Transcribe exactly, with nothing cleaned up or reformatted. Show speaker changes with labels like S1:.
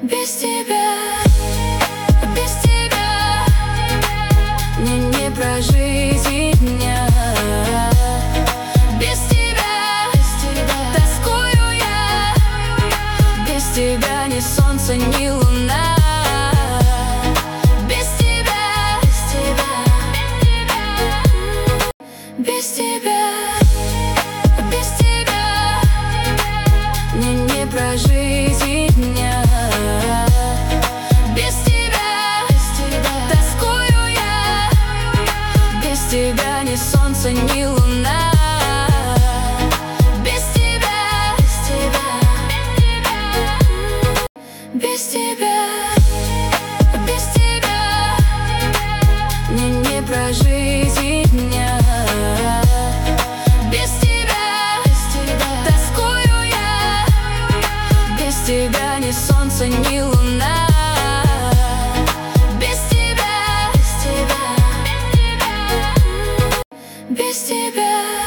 S1: Без тебя, без тебя мне не прожить и дня. Без тебя, тоскую я. Без тебя ни солнце, ни луна. Без тебя, без тебя, без тебя мне не прожить и дня. Без тебя, тоскую я. Без тебя ни солнце, ни луна. Без тебя, без тебя, без тебя мне не прожить и дня. Без тебя, тоскую я. Без тебя ни солнце, ни луна. Без тебя, без тебя